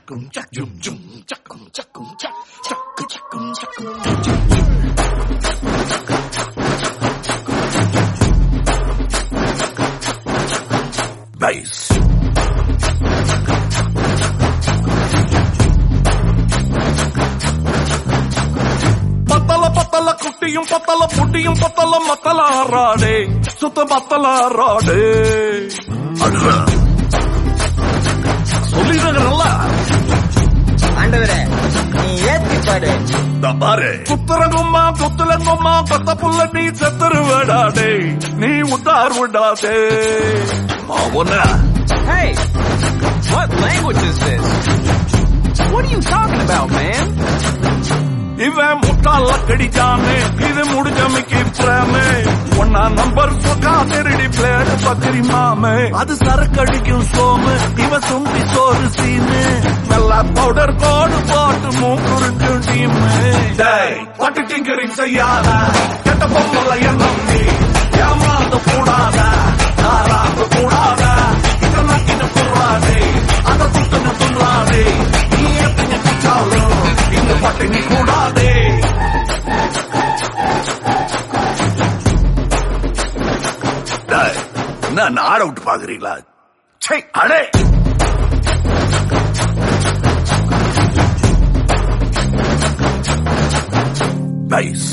chackum chackum chackum chackum chackum chackum chackum bass பத்தல குட்டியும் பத்தல புட்டியும் பத்தல மத்தல ஆறாடே சுத்த மத்தல ஆறாடே சொல்லிடுறல ஆண்டவரே நீ ஏத்தி பாடு பாரு குத்துறங்கும்மா குத்துலங்கும்மா பத்த புள்ள நீ செத்துருவடாடே நீ உத்தார் விடாதே மாவன Hey, what language is this? What are you talking about, man? இவன் முட்டாள கடிச்சானே இது முடிஞ்சமைக்கு பிரேமே ஒன்னா நம்பர் சொக்கா திருடி பிளேடு பத்திரி மாமே அது சரக்கடிக்கும் சோமு இவன் சுண்டி சோறு சீனு நல்லா பவுடர் கோடு போட்டு மூக்குறிஞ்சும் டீமு பட்டு டிங்கரிங் செய்யாத கெட்ட பொம்மல எண்ணம் நீ ஏமாந்த கூடாத ஆராந்த கூடாத இதெல்லாம் கிட்ட கூடாதே அதை துட்டுன்னு துள்ளாதே நீ எத்தனை குச்சாலும் இந்த பட்டினி கூடாதே என்ன ஆட விட்டு பாக்குறீங்களா சை அடே பைஸ்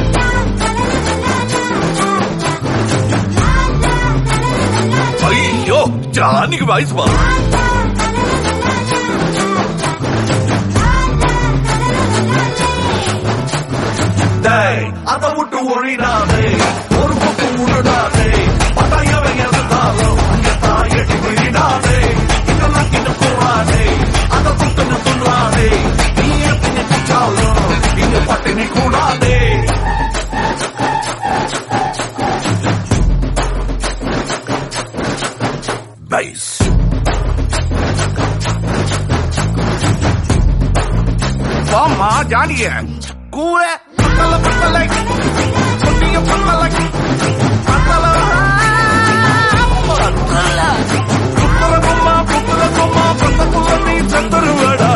ஐயோ ஜானிக்கு வயசு வா அதை விட்டு ஒழிடாதே ஒரு பக்கம் உருடாதே பட்டாயவை எதிர்த்தாலும் அங்கே தாயட்டி விழிடாதே இதெல்லாம் கிட்ட கூடாதே அதை குத்துன்னு துள்ளாதே நீ எத்தனை குச்சாலும் இங்க பட்டினி கூடாதே பைஸ் வாமா ஜானிய கூற பத்தல பத்தலை பொட்டிய பத்தலை பத்தல புத்தல கும்மா பத்த புள்ள நீ செத்துருவடா